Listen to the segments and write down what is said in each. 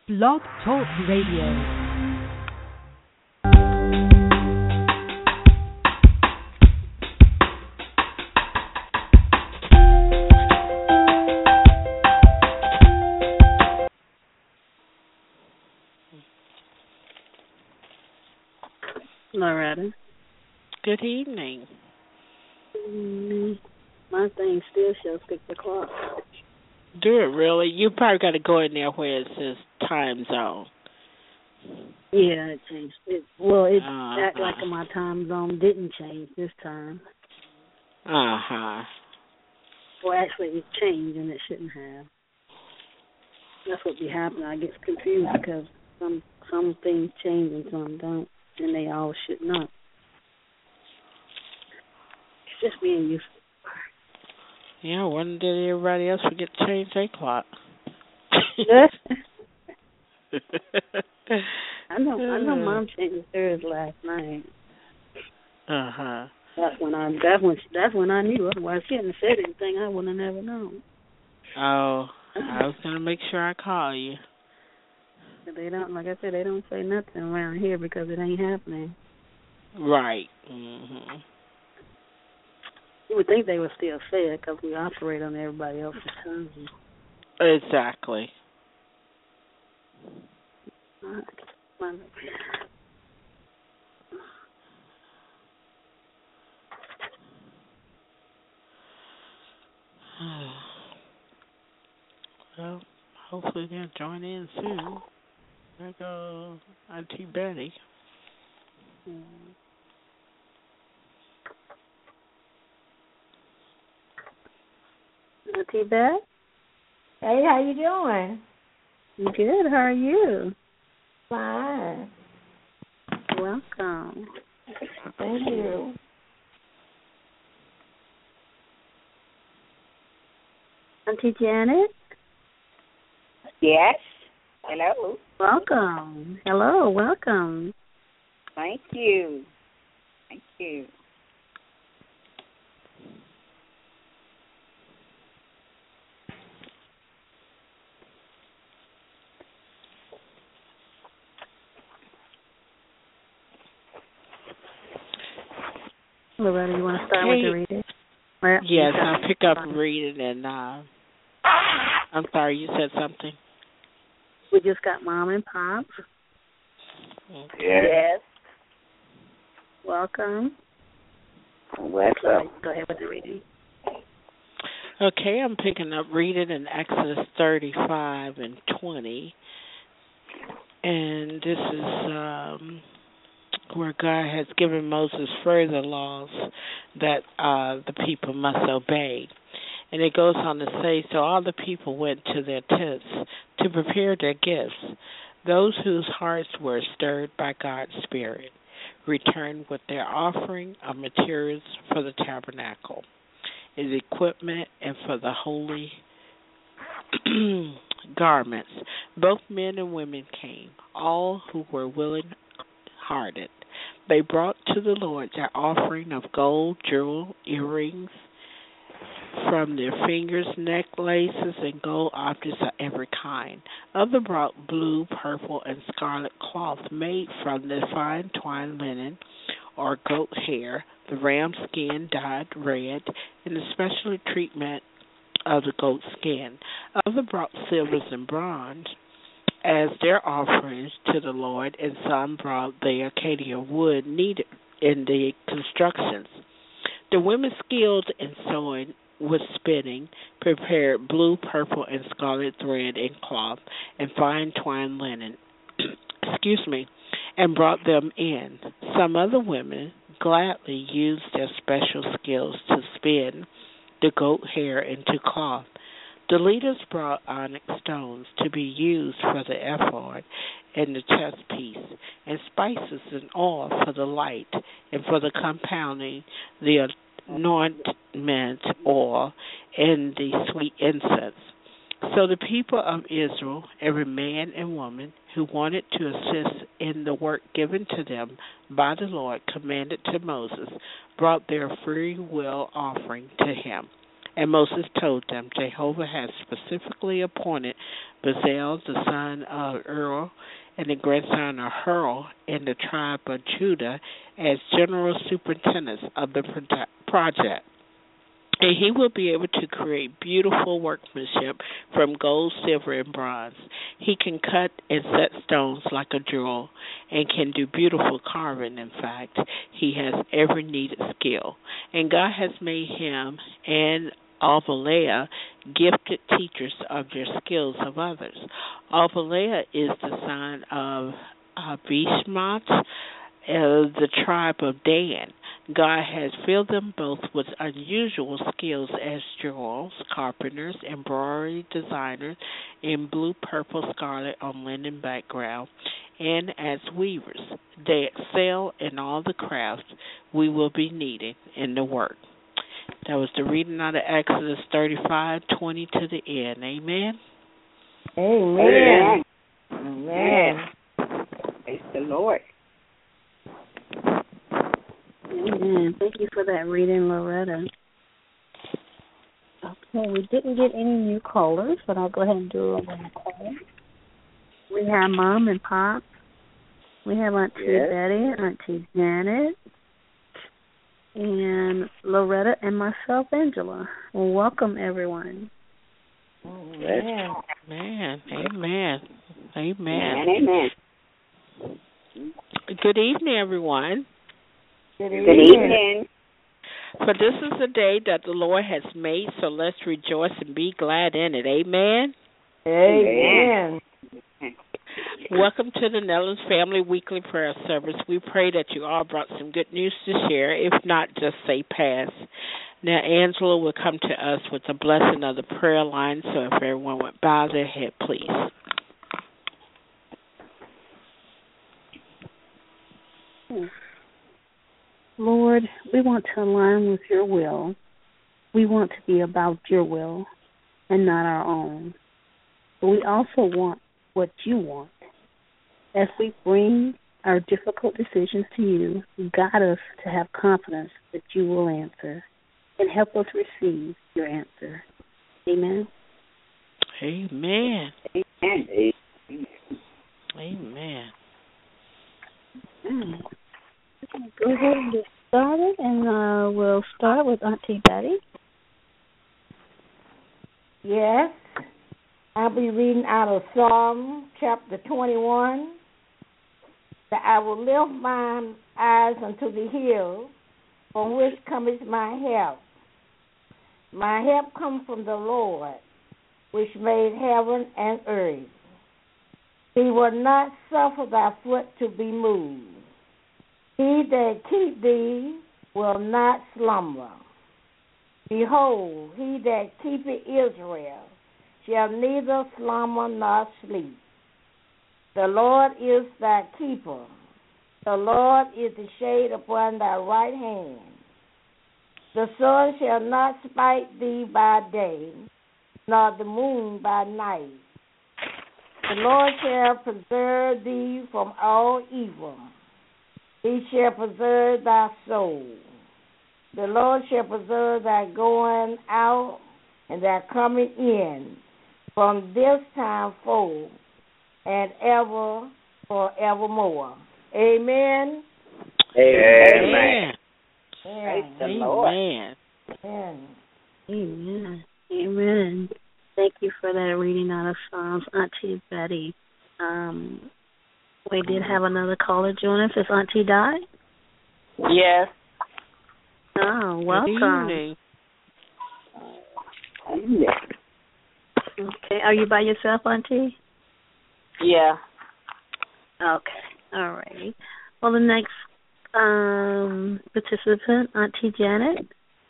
Blog Talk Radio. Loretta. Good evening. My thing still shows 6 o'clock. Do it really? You probably got to go in there where it says time zone. Yeah, it changed. It act like my time zone didn't change this time. Well, actually, it changed and it shouldn't have. That's what be happening. I get confused because some things change and some don't, and they all should not. It's just being useful. Yeah, when did everybody else forget to change their clock? I know Mom changed hers last night. That's when I knew. Otherwise, she hadn't said anything. I wouldn't have never known. Oh, I was gonna make sure I call you. They don't, like I said, they don't say nothing around here because it ain't happening. Right. You would think they would still say it because we operate on everybody else's time. Exactly. Well, hopefully they'll join in soon. There go Auntie Betty. Auntie Beth? Hey, how you doing? Good. How are you? Fine. Welcome. Thank you. Auntie Janet? Yes. Hello. Welcome. Hello. Welcome. Thank you. Thank you. Loretta, you want to start with the reading? Yes, I'll pick up reading and I'm sorry, you said something. We just got Mom and Pop. Yes. Welcome. What's up? Go ahead with the reading. Okay, I'm picking up reading in Exodus 35 and 20. And this is where God has given Moses further laws that the people must obey. And it goes on to say, so all the people went to their tents to prepare their gifts. Those whose hearts were stirred by God's Spirit returned with their offering of materials for the tabernacle, its equipment, and for the holy garments. Both men and women came, all who were willing-hearted. They brought to the Lord their offering of gold, jewel, earrings from their fingers, necklaces, and gold objects of every kind. Others brought blue, purple, and scarlet cloth made from the fine twined linen or goat hair, the ram skin dyed red, and the special treatment of the goat skin. Others brought silvers and bronze as their offerings to the Lord, and some brought the acacia wood needed in the constructions. The women skilled in sewing with spinning prepared blue, purple, and scarlet thread and cloth and fine twined linen, and brought them in. Some other women gladly used their special skills to spin the goat hair into cloth. The leaders brought onyx stones to be used for the ephod and the chest piece, and spices and oil for the light, and for the compounding the anointment oil and the sweet incense. So the people of Israel, every man and woman who wanted to assist in the work given to them by the Lord commanded to Moses, brought their free will offering to him. And Moses told them, Jehovah has specifically appointed Bezalel, the son of Ur, and the grandson of Hur, in the tribe of Judah, as general superintendents of the project. And he will be able to create beautiful workmanship from gold, silver, and bronze. He can cut and set stones like a jewel and can do beautiful carving. In fact, he has every needed skill. And God has made him and Avaliah gifted teachers of their skills of others. Avaliah is the son of Bishmat, the tribe of Dan. God has filled them both with unusual skills as jewels, carpenters, embroidery designers in blue, purple, scarlet on linen background, and as weavers. They excel in all the crafts we will be needing in the work. That was the reading out of Exodus 35:20 to the end. Amen? Amen. Amen. Praise the Lord. Amen. Thank you for that reading, Loretta. Okay, we didn't get any new callers, but I'll go ahead and do a roll call. We have Mom and Pop. We have Auntie Betty, Auntie Janet, and Loretta, and myself, Angela. Well, welcome, everyone. Amen. Amen. Amen. Amen. Amen. Good evening, everyone. Good Good evening. For this is the day that the Lord has made, so let's rejoice and be glad in it. Amen? Amen. Welcome to the Nellens Family Weekly Prayer Service. We pray that you all brought some good news to share. If not, just say pass. Now, Angela will come to us with a blessing of the prayer line, so if everyone would bow their head, please. Lord, we want to align with your will. We want to be about your will and not our own. But we also want what you want. As we bring our difficult decisions to you, guide us to have confidence that you will answer and help us receive your answer. Amen. Amen. Amen. Amen. Go ahead and get started, and we'll start with Auntie Betty. Yes. I'll be reading out of Psalm chapter 21. That I will lift my eyes unto the hills, from which cometh my help. My help comes from the Lord, which made heaven and earth. He will not suffer thy foot to be moved. He that keep thee will not slumber. Behold, he that keepeth Israel shall neither slumber nor sleep. The Lord is thy keeper. The Lord is the shade upon thy right hand. The sun shall not smite thee by day, nor the moon by night. The Lord shall preserve thee from all evil. He shall preserve thy soul. The Lord shall preserve thy going out and thy coming in from this time forth and ever forevermore. Amen. Amen. Praise the Lord. Amen. Amen. Amen. Amen. Thank you for that reading out of Psalms, Auntie Betty. We did have another caller join us. Is Auntie Di? Yes. Oh, welcome. Good evening. Yes. Okay. Are you by yourself, Auntie? Yeah. Okay. All right. Well, the next participant, Auntie Janet.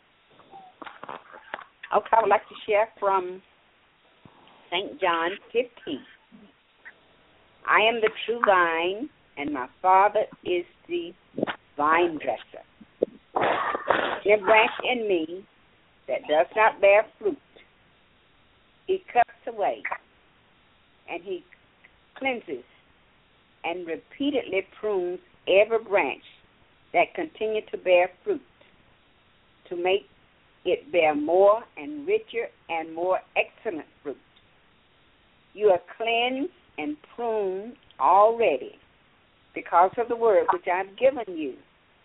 Okay, I would like to share from St. John 15. I am the true vine, and my Father is the vine dresser. Every branch in me that does not bear fruit, he cuts away, and he cleanses and repeatedly prunes every branch that continue to bear fruit, to make it bear more and richer and more excellent fruit. You are cleansed and pruned already because of the word which I have given you.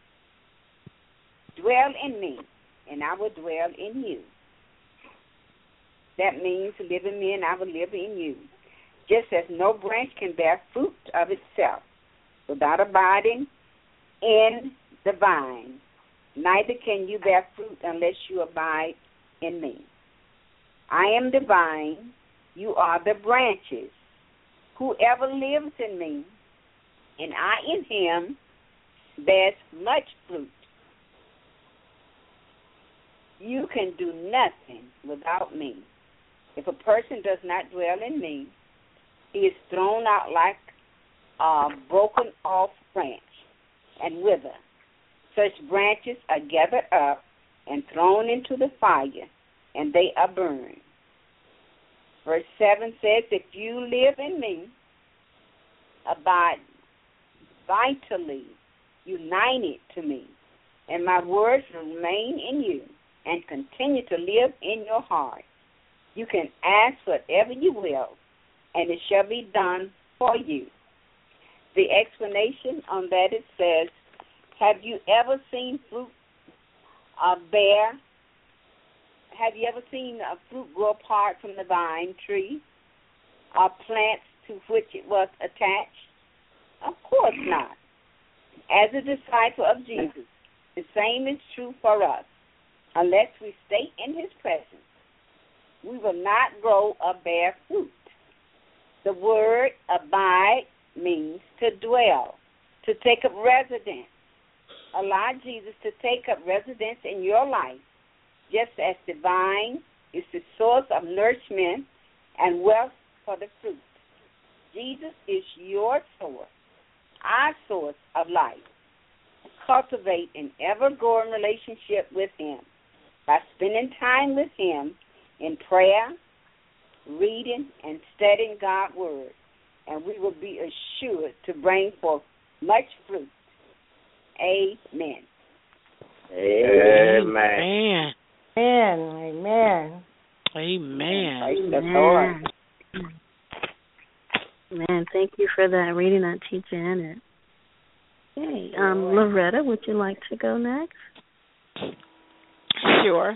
Dwell in me, and I will dwell in you. That means live in me, and I will live in you. Just as no branch can bear fruit of itself without abiding in the vine, neither can you bear fruit unless you abide in me. I am the vine, you are the branches. Whoever lives in me, and I in him, bears much fruit. You can do nothing without me. If a person does not dwell in me, he is thrown out like a broken off branch and wither. Such branches are gathered up and thrown into the fire, and they are burned. Verse 7 says, if you live in me, abide vitally, united to me, and my words remain in you, and continue to live in your heart, you can ask whatever you will, and it shall be done for you. The explanation on that, it says, have you ever seen fruit bear? Have you ever seen a fruit grow apart from the vine tree or plants to which it was attached? Of course not. As a disciple of Jesus, the same is true for us. Unless we stay in his presence, we will not grow or bear fruit. The word abide means to dwell, to take up residence. Allow Jesus to take up residence in your life, just as the vine is the source of nourishment and wealth for the fruit. Jesus is your source, our source of life. Cultivate an ever-growing relationship with him by spending time with him in prayer, reading, and studying God's word, and we will be assured to bring forth much fruit. Amen. Amen. Amen. Amen. Praise the Lord. Man, thank you for that reading, Auntie Janet. Okay, Loretta, would you like to go next? Sure.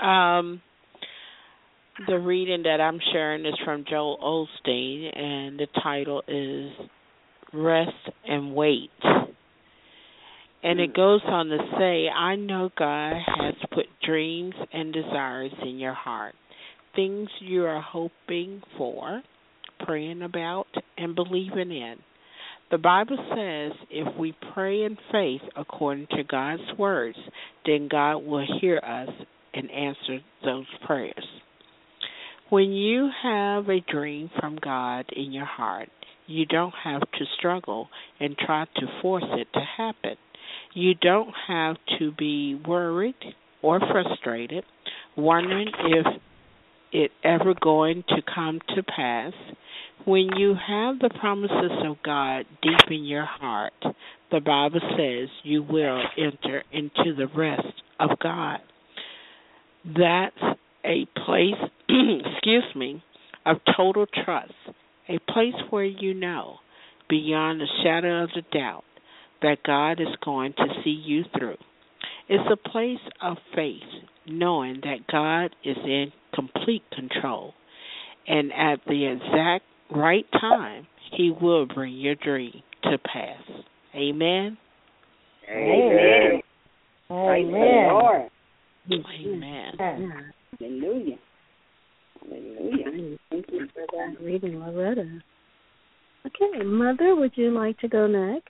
The reading that I'm sharing is from Joel Osteen, and the title is Rest and Wait. And it goes on to say, I know God has put dreams and desires in your heart, things you are hoping for, praying about, and believing in. The Bible says if we pray in faith according to God's words, then God will hear us and answer those prayers. When you have a dream from God in your heart, you don't have to struggle and try to force it to happen. You don't have to be worried or frustrated, wondering if it ever going to come to pass. When you have the promises of God deep in your heart, the Bible says you will enter into the rest of God. That's a place, of total trust, a place where you know, beyond the shadow of the doubt, that God is going to see you through. It's a place of faith, knowing that God is in complete control, and at the exact right time, he will bring your dream to pass. Amen? Amen. Praise the Lord. Amen. Hallelujah. Hallelujah. Thank you for that reading, Loretta. Okay, Mother, would you like to go next?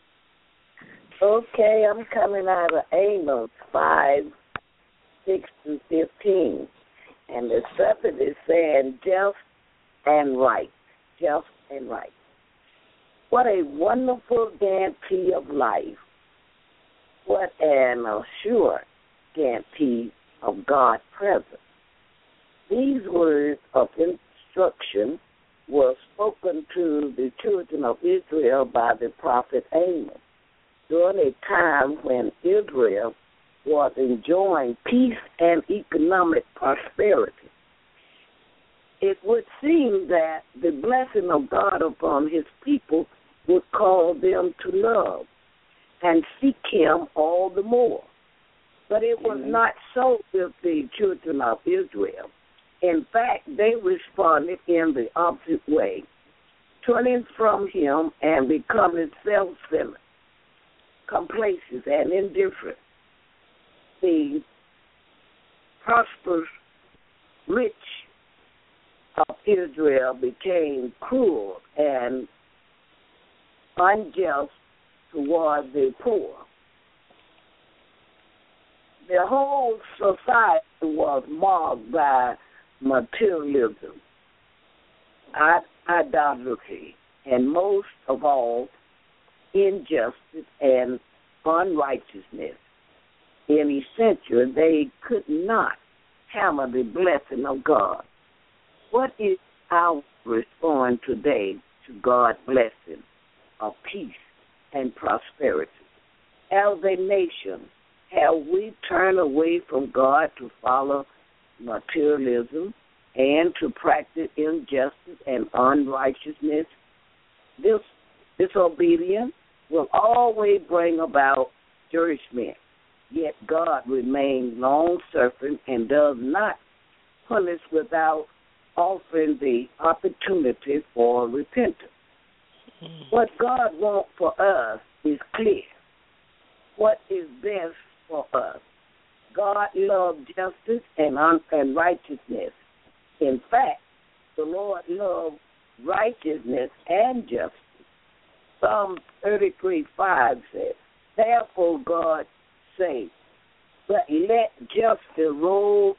Okay, I'm coming out of Amos 5, 6 through 15. And the subject is saying just and right. Just and right. What a wonderful guarantee of life. What an assured guarantee of God's presence. These words of instruction were spoken to the children of Israel by the prophet Amos during a time when Israel was enjoying peace and economic prosperity. It would seem that the blessing of God upon his people would call them to love and seek him all the more. But it was not so with the children of Israel. In fact, they responded in the opposite way, turning from him and becoming self-centered, complacent, and indifferent. The prosperous, rich of Israel became cruel and unjust toward the poor. The whole society was marked by materialism, idolatry, and most of all, injustice and unrighteousness. In essential, they could not handle the blessing of God. What is our response today to God's blessing of peace and prosperity? As a nation, have we turned away from God to follow materialism and to practice injustice and unrighteousness? This disobedience will always bring about judgment, yet God remains long-suffering and does not punish without offering the opportunity for repentance. What God wants for us is clear. What is best for us? God loves justice and righteousness. In fact, the Lord loves righteousness and justice. Psalm 33:5 says, "Therefore God says, but let justice roll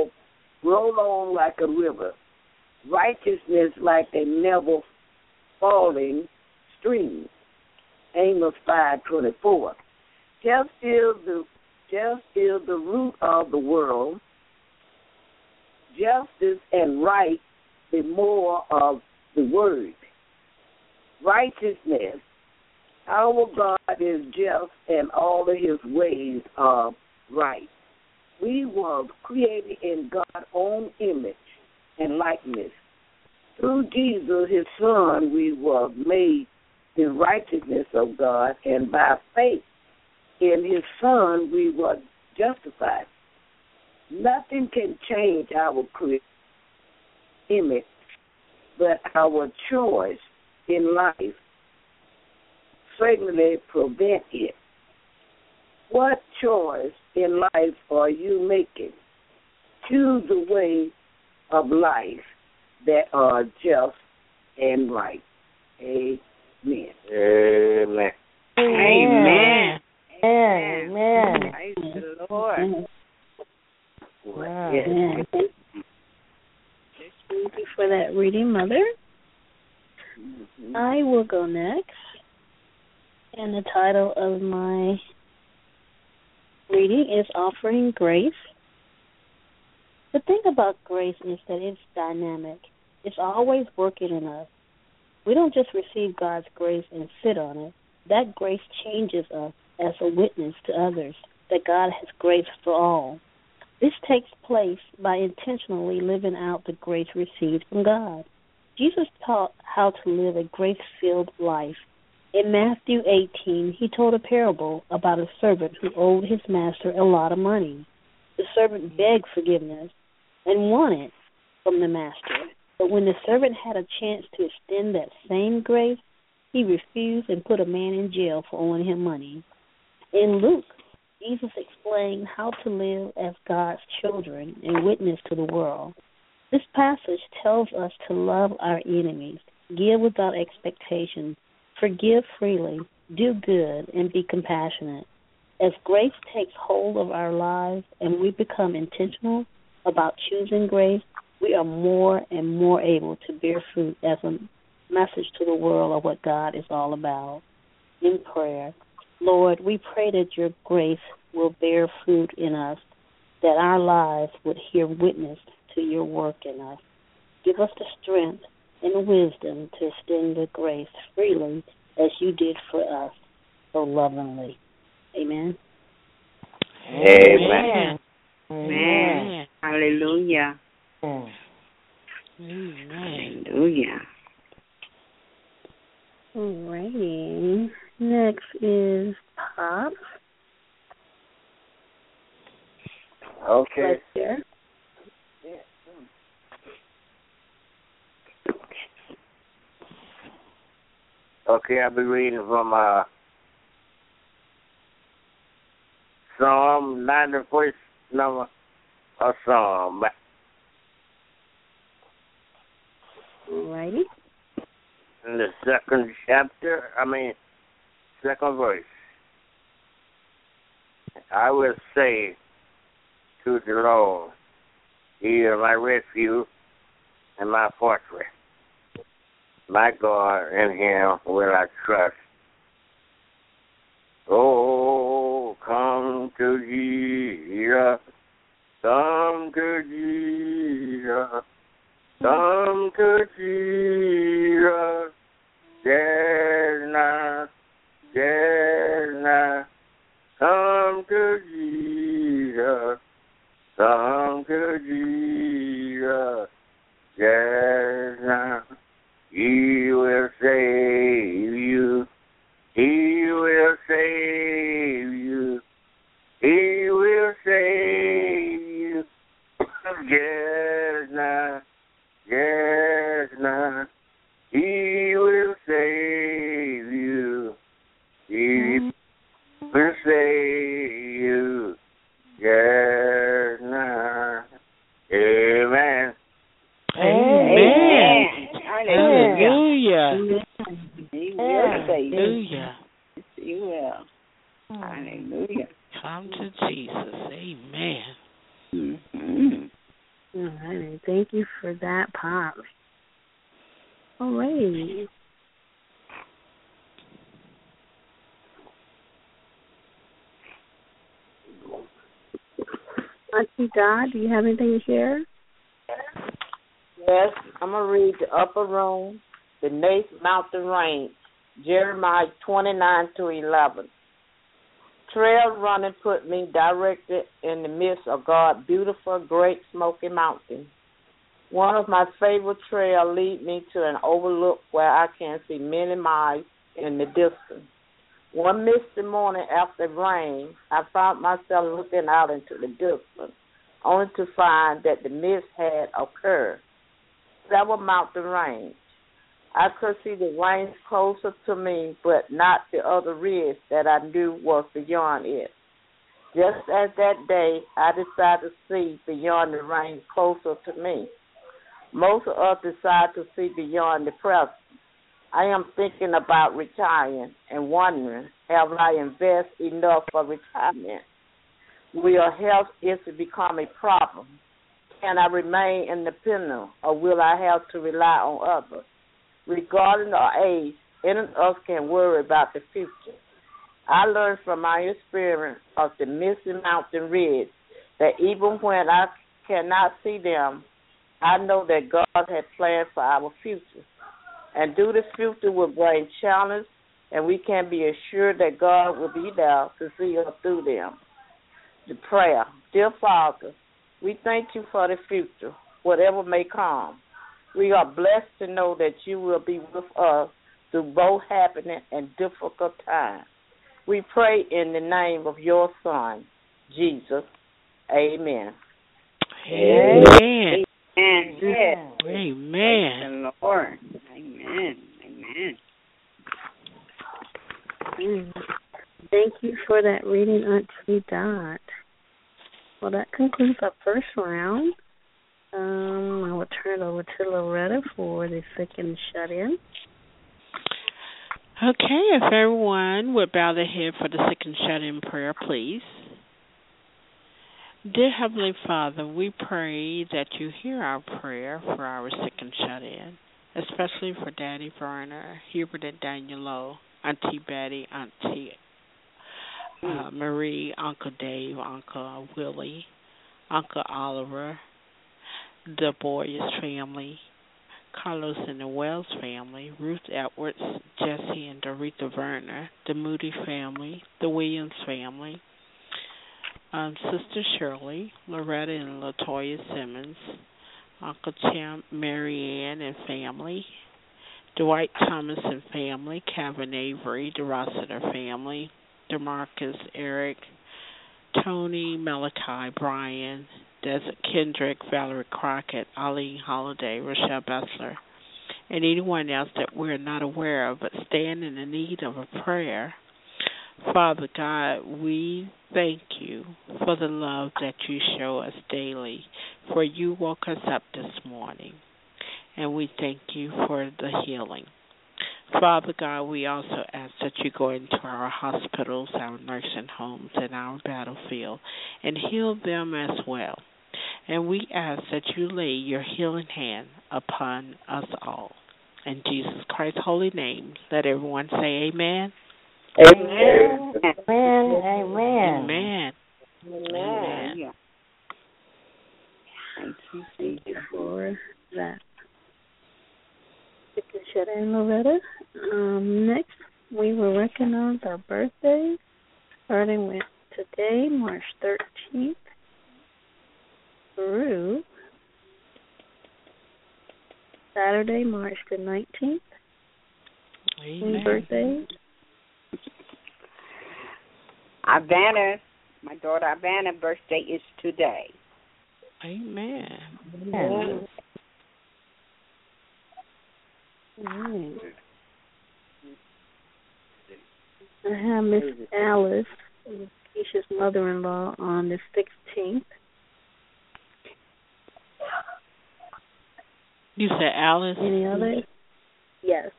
on like a river, righteousness like a never-falling stream." Amos 5:24. Just is the root of the world. Justice and right, the more of the word. Righteousness. Our God is just and all of his ways are right. We were created in God's own image and likeness. Through Jesus, his son, we were made the righteousness of God, and by faith in his son, we were justified. Nothing can change our image, but our choice in life certainly prevent it. What choice in life are you making? Choose the way of life that are just and right. Amen. Amen. Amen. Amen. Praise the Lord. Wow. Yes. Thank you for that reading, Mother. I will go next. And the title of my reading is Offering Grace. The thing about grace is that it's dynamic. It's always working in us. We don't just receive God's grace and sit on it. That grace changes us as a witness to others that God has grace for all. This takes place by intentionally living out the grace received from God. Jesus taught how to live a grace-filled life. In Matthew 18, he told a parable about a servant who owed his master a lot of money. The servant begged forgiveness and won it from the master. But when the servant had a chance to extend that same grace, he refused and put a man in jail for owing him money. In Luke, Jesus explained how to live as God's children and witness to the world. This passage tells us to love our enemies, give without expectation, forgive freely, do good, and be compassionate. As grace takes hold of our lives and we become intentional about choosing grace, we are more and more able to bear fruit as a message to the world of what God is all about. In prayer, Lord, we pray that your grace will bear fruit in us, that our lives would hear witness to your work in us. Give us the strength and the wisdom to extend the grace freely as you did for us so lovingly. Amen. Amen. Amen. Hallelujah. Amen. Hallelujah. Alrighty. Next is Pop. Okay. Right there. Okay, I'll be reading from Psalm 91st number of Psalm. Alrighty. In the second verse. I will say to the Lord, He is my refuge and my fortress. My God, in Him will I trust. Oh, come to Jesus, come to Jesus, come to Jesus. There's not, come to Jesus, come to Jesus. There's not. He will save you. He will save you. He will save you. Yes, now. Yes, now. He will save you. He will save you. Yes, now. Amen. Amen. Hallelujah. Hallelujah. He will save you. Hallelujah. He will. Hallelujah. Come to Jesus. Amen. Mm-hmm. Alrighty. Thank you for that, Pop. Alrighty. Auntie Dot, do you have anything to share? Yes, I'm going to read the upper room, the Nath Mountain Range, Jeremiah 29-11. Trail running put me directed in the midst of God's beautiful, great Smoky Mountain. One of my favorite trails lead me to an overlook where I can see many miles in the distance. One misty morning after rain, I found myself looking out into the distance, only to find that the mist had occurred. Several mountain range. I could see the range closer to me, but not the other ridge that I knew was beyond it. Just as that day, I decided to see beyond the range closer to me. Most of us decide to see beyond the present. I am thinking about retiring and wondering, have I invested enough for retirement? Will health issues become a problem? Can I remain independent, or will I have to rely on others? Regarding our age, any of us can worry about the future. I learned from my experience of the Misty Mountain Ridge that even when I cannot see them, I know that God has plans for our future. And through the future will bring challenge, and we can be assured that God will be there to see us through them. The prayer. Dear Father, we thank you for the future, whatever may come. We are blessed to know that you will be with us through both happening and difficult times. We pray in the name of your Son, Jesus. Amen. Amen. Amen. Yes. Amen. Praise the Lord. Amen. Amen. Thank you for that reading, Auntie Dot. Well, that concludes our first round. I will turn it over to Loretta for the second shut-in. Okay, if everyone would bow their head for the second shut-in prayer, please. Dear Heavenly Father, we pray that you hear our prayer for our second shut-in, especially for Daddy Verner, Hubert and Daniel Lowe, Auntie Betty, Auntie Marie, Uncle Dave, Uncle Willie, Uncle Oliver, the Boyers family, Carlos and the Wells family, Ruth Edwards, Jesse and Doretha Verner, the Moody family, the Williams family, Sister Shirley, Loretta and Latoya Simmons, Uncle Tim, Mary Ann and family, Dwight Thomas and family, Kevin Avery, the Rossiter family, DeMarcus, Eric, Tony, Malachi, Brian, Desert Kendrick, Valerie Crockett, Ali Holiday, Rochelle Bessler, and anyone else that we're not aware of but stand in the need of a prayer. Father God, we thank you for the love that you show us daily, for you woke us up this morning, and we thank you for the healing. Father God, we also ask that you go into our hospitals, our nursing homes, and our battlefield, and heal them as well. And we ask that you lay your healing hand upon us all. In Jesus Christ's holy name, let everyone say amen. Amen. Amen. Amen. Amen. Amen. Thank you for that. Sister Shetta and Loretta. Next, we will recognize our birthdays, starting with today, March 13th, through Saturday, March the 19th. Any birthdays? Ivana, my daughter Ivana's birthday is today. Amen. Amen. Right. I have Miss Alice, Keisha's mother-in-law, on the 16th. You said Alice? Any others? Yes.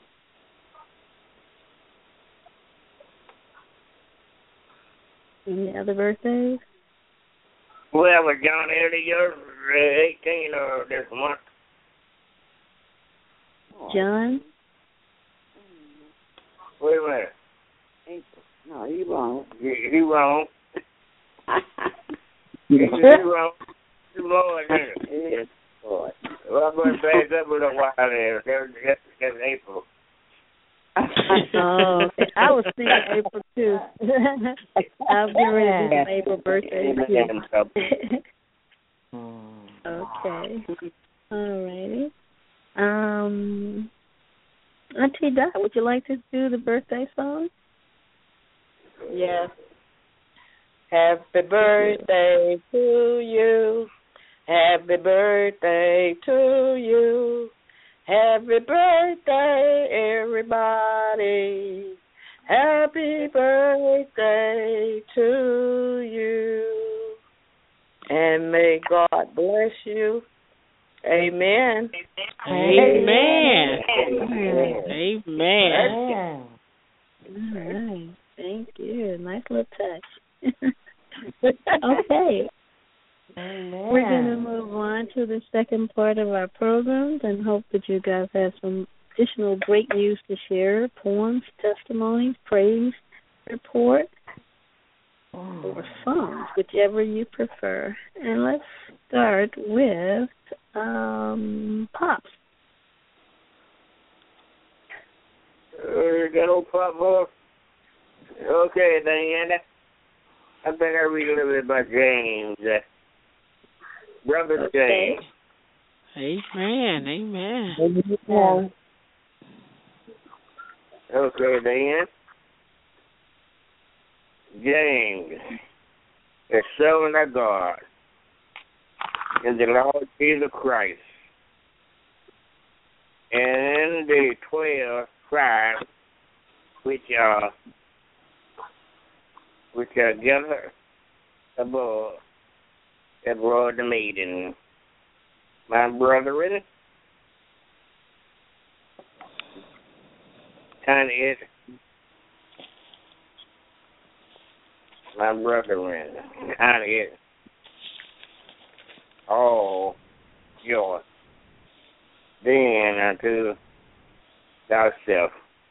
Any other birthdays? Well, John Eddie, you're 18 this month. John? Wait a minute. No, he won't. He wrong. He wrong. You Lord, Yes, Lord. well, I'm going to back up with a while there. That's April. Oh, I was thinking April too. I'll be ready to do some April birthday too. Okay. Alrighty. Auntie Dot, would you like to do the birthday song? Yes. Happy birthday to you. Happy birthday to you. Happy birthday, everybody. Happy birthday to you. And may God bless you. Amen. Amen. Amen. Amen. All right. Thank you. Nice little touch. Okay. Amen. We're going to move on to the second part of our program and hope that you guys have some additional great news to share, poems, testimonies, praise report, or songs, whichever you prefer. And let's start with Pops. That old pop boy. Okay, Diana. I think I read a little bit about James. Brother James. Amen. Amen. Amen. Okay, Diane. James, the servant of God, and the Lord Jesus Christ, and the 12 tribes which are gathered above the meeting. My brethren, count it, my brethren, count it all joy, then unto thyself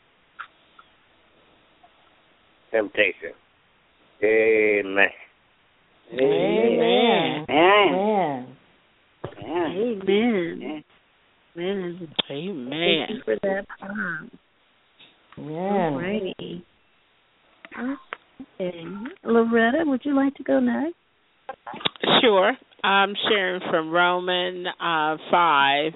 temptation. Amen. Amen. Amen. Amen. Amen. Amen. Thank you for that poem. Amen. Alrighty. Okay. Loretta, would you like to go next? Sure. I'm sharing from Romans 5.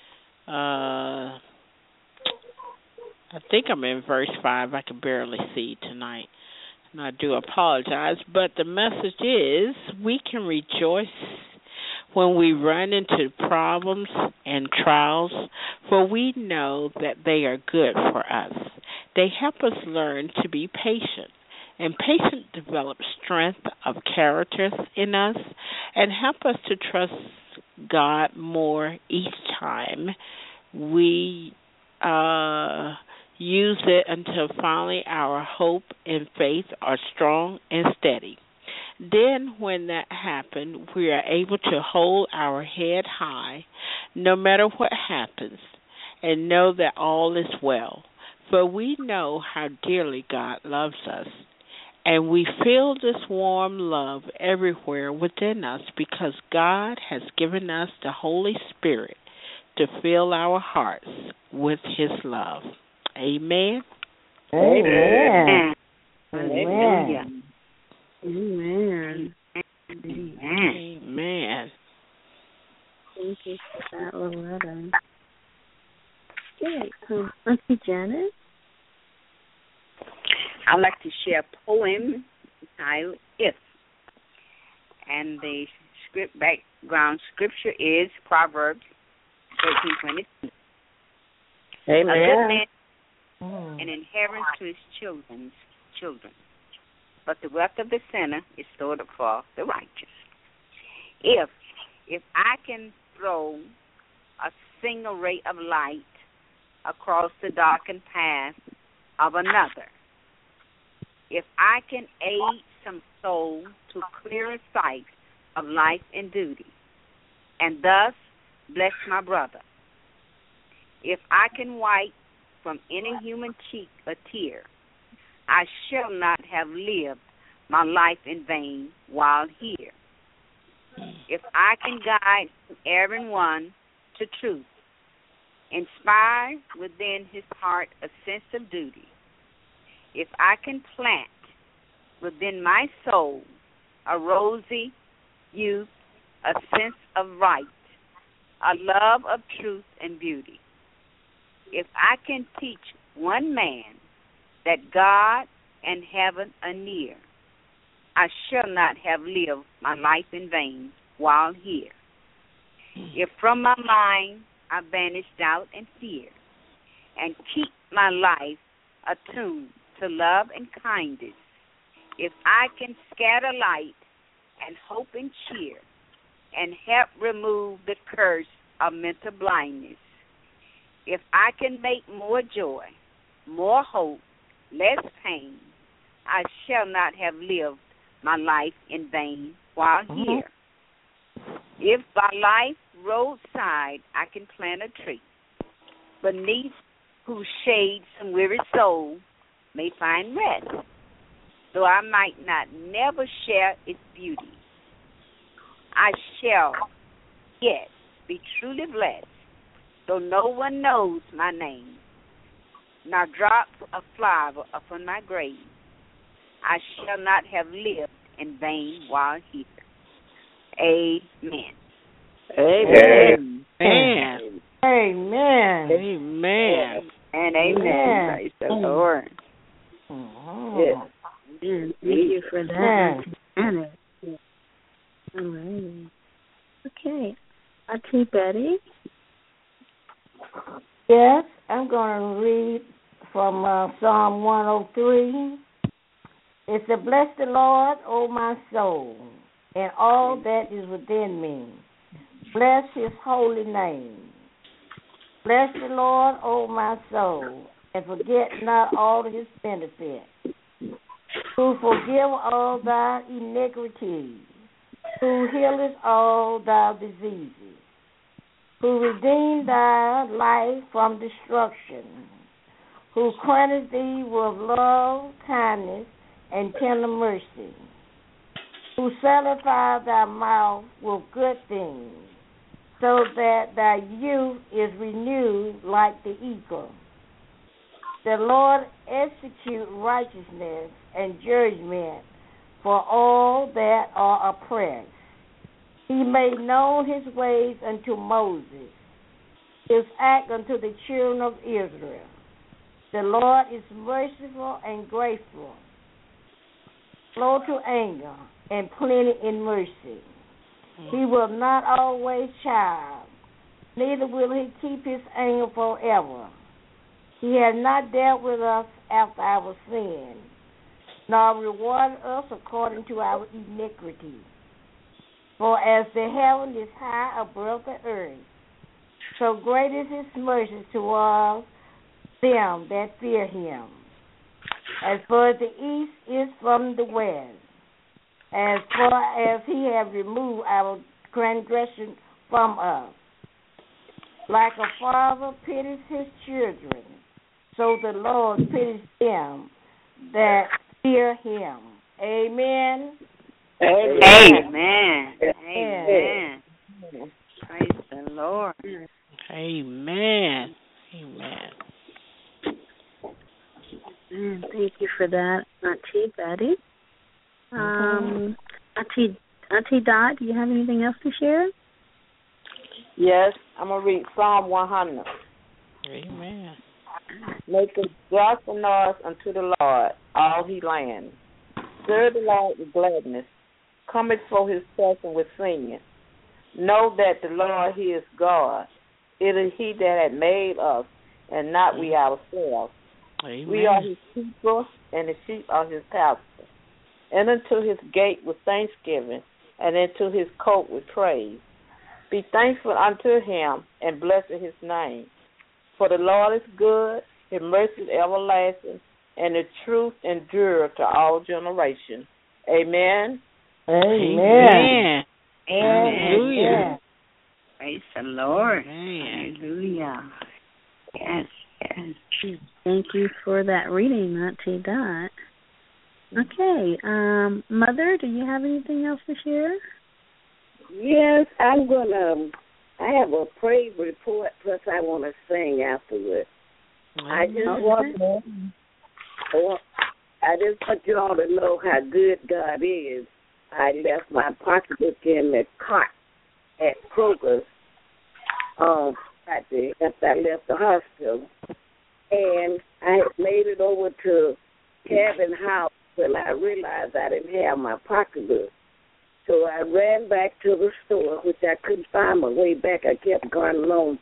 I think I'm in verse 5. I can barely see tonight, and I do apologize. But the message is we can rejoice when we run into problems and trials, for we know that they are good for us. They help us learn to be patient, and patience develops strength of character in us and help us to trust God more each time we use it until finally our hope and faith are strong and steady. Then, when that happens, we are able to hold our head high no matter what happens and know that all is well. For we know how dearly God loves us, and we feel this warm love everywhere within us because God has given us the Holy Spirit to fill our hearts with His love. Amen. Amen. Amen. Amen. Amen. Thank you for that, Loretta. Okay, Auntie Janet? I'd like to share a poem entitled If. And the background scripture is Proverbs 13:22. Amen. A good man an inheritance to his children, but the wealth of the sinner is stored up for the righteous. If I can throw a single ray of light across the darkened path of another, if I can aid some soul to clearer sight of life and duty, and thus bless my brother, if I can wipe from any human cheek a tear, I shall not have lived my life in vain while here. If I can guide every one to truth, inspire within his heart a sense of duty, if I can plant within my soul a rosy youth, a sense of right, a love of truth and beauty, if I can teach one man that God and heaven are near, I shall not have lived my life in vain while here. If from my mind I banish doubt and fear, and keep my life attuned to love and kindness, if I can scatter light and hope and cheer, and help remove the curse of mental blindness, if I can make more joy, more hope, less pain, I shall not have lived my life in vain while here. If by life roadside I can plant a tree, beneath whose shade some weary soul may find rest, though I might not never share its beauty, I shall yet be truly blessed, though no one knows my name, nor drops a flower upon my grave. I shall not have lived in vain while here. Amen. Amen. Amen. Amen. Amen. And amen. Praise the Lord. Yes. Thank you for that, Auntie Janet. Yes. All right. Okay. Auntie Betty? Yes, I'm going to read from Psalm 103. It says, bless the Lord, O my soul, and all that is within me. Bless his holy name. Bless the Lord, O my soul, and forget not all his benefits, who forgive all thy iniquities, who healeth all thy diseases, who redeemed thy life from destruction, who crowned thee with love, kindness, and tender mercy, who satisfied thy mouth with good things, so that thy youth is renewed like the eagle. The Lord execute righteousness and judgment for all that are oppressed. He made known his ways unto Moses, his act unto the children of Israel. The Lord is merciful and graceful, slow to anger, and plenty in mercy. He will not always chide, neither will he keep his anger forever. He has not dealt with us after our sin, nor rewarded us according to our iniquity. For as the heaven is high above the earth, so great is his mercy toward them that fear him. As far as the east is from the west, as far as he hath removed our transgression from us. Like a father pities his children, so the Lord pities them that fear him. Amen. Amen. Amen. Praise the Lord. Amen. Amen. Thank you for that, Auntie Betty. Auntie Dot, do you have anything else to share? Yes, I'm going to read Psalm 100. Amen. Make a joyful noise unto the Lord, all he lands. Serve the Lord with gladness. Come before his presence with singing. Know that the Lord, he is God. It is he that hath made us, and not we ourselves. Amen. We are his people, and the sheep are his pasture. Enter into his gate with thanksgiving, and into his court with praise. Be thankful unto him, and blessed his name. For the Lord is good, his mercy is everlasting, and the truth endureth to all generations. Amen. Amen. Hallelujah. Praise the Lord. Amen. Hallelujah. Yes, yes. Thank you for that reading, Auntie Dot. Okay, Mother, do you have anything else to share? Yes, I have a praise report, plus I want to sing afterwards. I just want you all to know how good God is. I left my pocketbook in the cart at Kroger's after I left the hospital. And I had made it over to Cabin House when I realized I didn't have my pocketbook. So I ran back to the store, which I couldn't find my way back. I kept going along.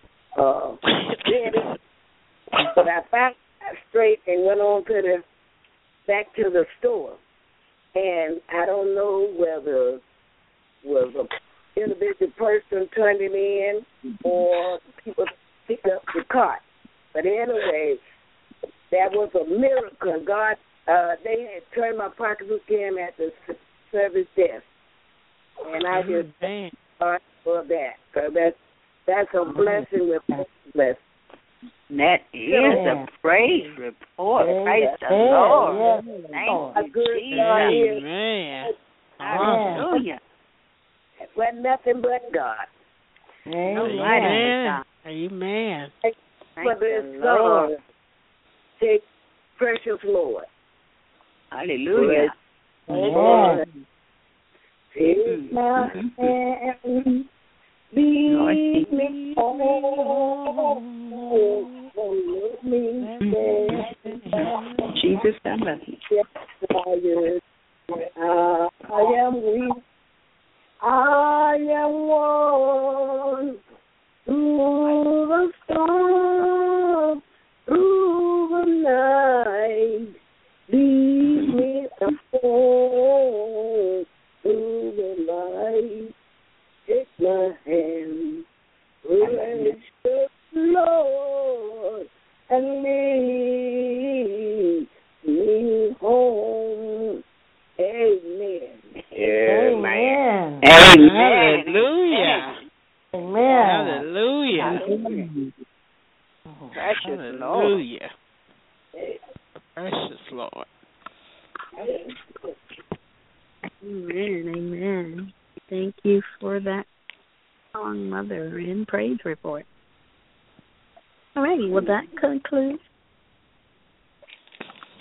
But I found it straight and went on back to the store. And I don't know whether it was an individual person turning in or people picked up the cart. But anyway, that was a miracle. God, they had turned my pocketbook in at the service desk. And I just thank God for that. So that's a blessing with blessing. That is a praise report. Praise the Lord. Thank you, Jesus. Amen. Hallelujah. It wasn't nothing but God. Amen. Amen. For this song, take precious Lord. Hallelujah. Amen. Take my hand, lead me home. Jesus, I love you. I am weak. I am worn through the storm, through the night. Lead me home through the light. Take my hand, precious Lord, and lead me home. Amen. Amen. Hallelujah. Amen. Hallelujah. Precious Lord. Hallelujah. Precious Lord. Amen. Amen. Thank you for that song, Mother, and praise report. All righty. Well, that concludes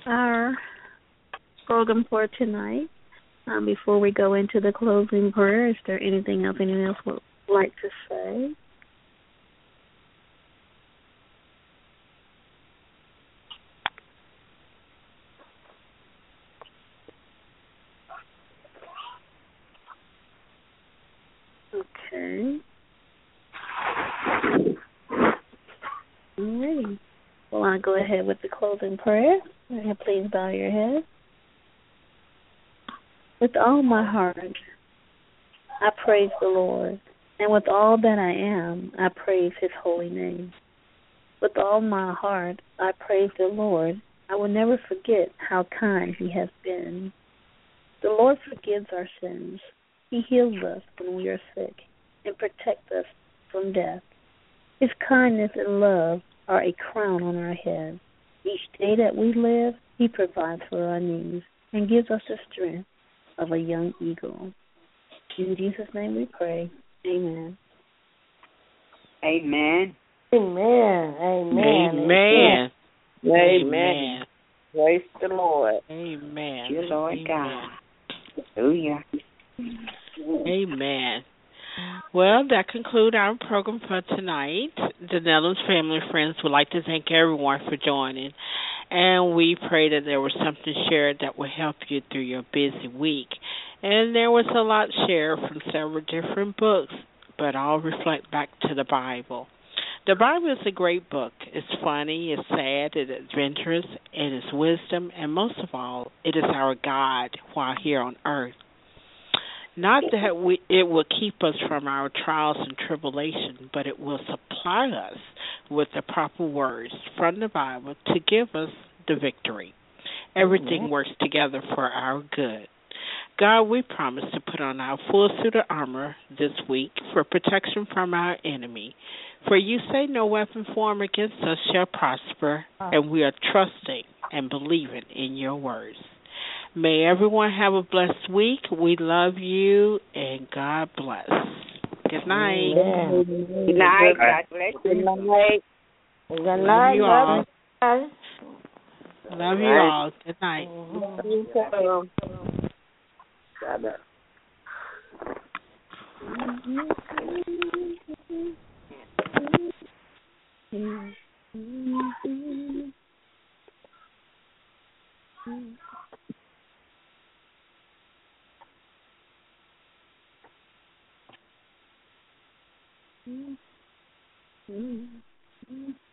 our program for tonight. Before we go into the closing prayer, is there anything else anyone else would like to say? Okay. All right. Well, I'll go ahead with the closing prayer. Please bow your head. With all my heart, I praise the Lord, and with all that I am, I praise His holy name. With all my heart, I praise the Lord. I will never forget how kind He has been. The Lord forgives our sins. He heals us when we are sick and protects us from death. His kindness and love are a crown on our head. Each day that we live, He provides for our needs and gives us the strength of a young eagle. In Jesus' name we pray. Amen. Amen. Amen. Amen. Amen. Amen. Praise the Lord. Amen. Dear Lord Amen. God. Hallelujah. Amen. Well, that concludes our program for tonight. The Netherlands family and friends would like to thank everyone for joining, and we pray that there was something shared that will help you through your busy week. And there was a lot shared from several different books, but all reflect back to the Bible. The Bible is a great book. It's funny, it's sad, it's adventurous, it is wisdom, and most of all, it is our guide while here on earth. Not that it will keep us from our trials and tribulation, but it will supply us with the proper words from the Bible to give us the victory. Everything works together for our good. God, we promise to put on our full suit of armor this week for protection from our enemy. For you say no weapon formed against us shall prosper, and we are trusting and believing in your words. May everyone have a blessed week. We love you, and God bless. Good night. Amen. Good night. God bless you. Good night. Good Love night. you all. Love Love you all. Good night. Mm-hmm.